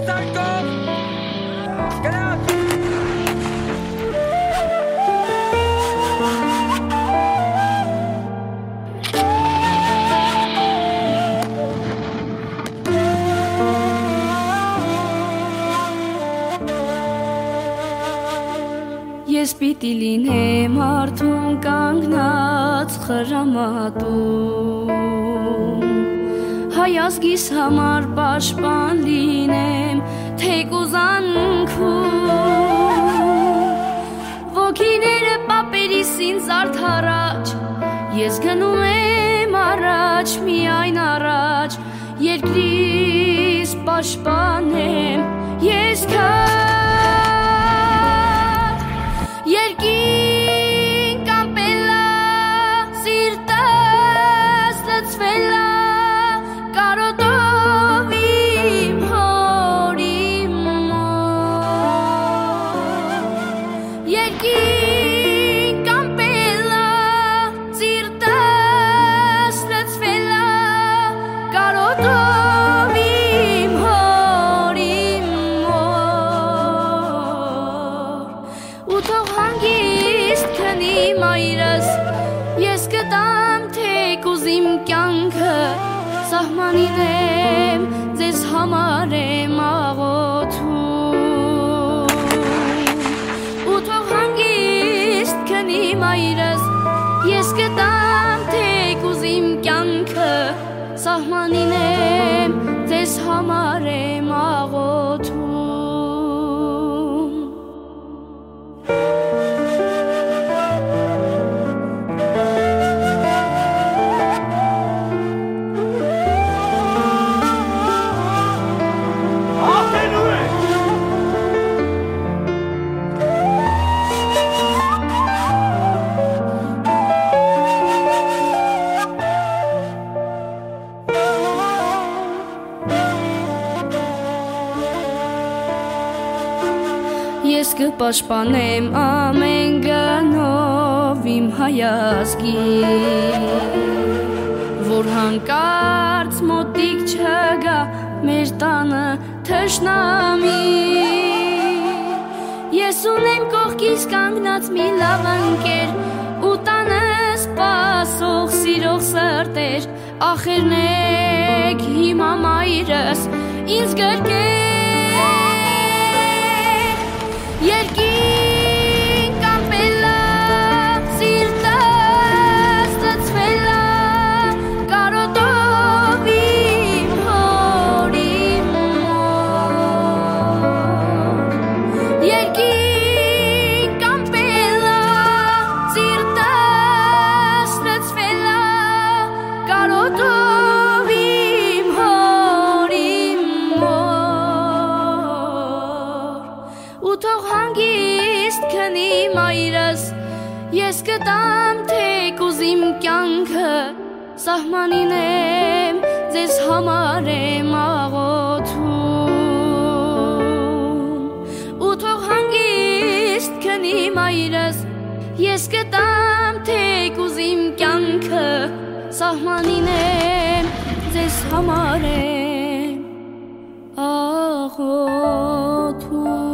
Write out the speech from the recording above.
Ես պիտի լինեմ արթուն կանգնած խրամատում, հայ ազգիս համար պաշտպան լինեմ թեկուզ անքում, ոգիները պապերիս ինձ արդարաջ, ես գնում եմ առաջ, միայն առաջ, երկրիս պաշտպանեմ ես Երկին կամպելա, սիրտս լծվելա, կարոտով իմ հորի մոտ։ Երկին կամպելա, սիրտս լծվելա, կարոտով իմ հորի մոտ։ Ու թող հանգիստ քնի մայրս, ես կտամ թեկուզ իմ կյանքը, սահմանին եմ, ձեզ համար եմ աղոթում։ Ու թող հանգիստ քնի մայրս, ես կտամ թեկուզ իմ կյանքը, սահմանին եմ, ձեզ համար եմ աղոթում։ Ես կպաշտպանեմ ամեն գնով իմ հայազգի, որ հանկարծ մոտիկ չգա մեր տանը թշնամի։ Ես ունեմ կողքիս կանգնած մի լավ ընկեր, ու տանը սպասող սիրող սրտեր, ախերնեք հիմա մայրս ինձ գրկեր։ Երկին կամպելա, սիրտս լծվելա, կարոտով իմ հորի մոտ։ Երկին կամպելա, սիրտս լծվելա, կարոտով իմ հորի մոտ։ Ու թող հանգիստ քնի մայրս, ես կտամ թեկուզ իմ կյանքը, սահմանին եմ, ձեզ համար եմ աղոթում։ Ու թող հանգիստ քնի մայրս, ես կտամ թեկուզ իմ կյանքը, սահմանին եմ, ձեզ համար եմ աղոթում։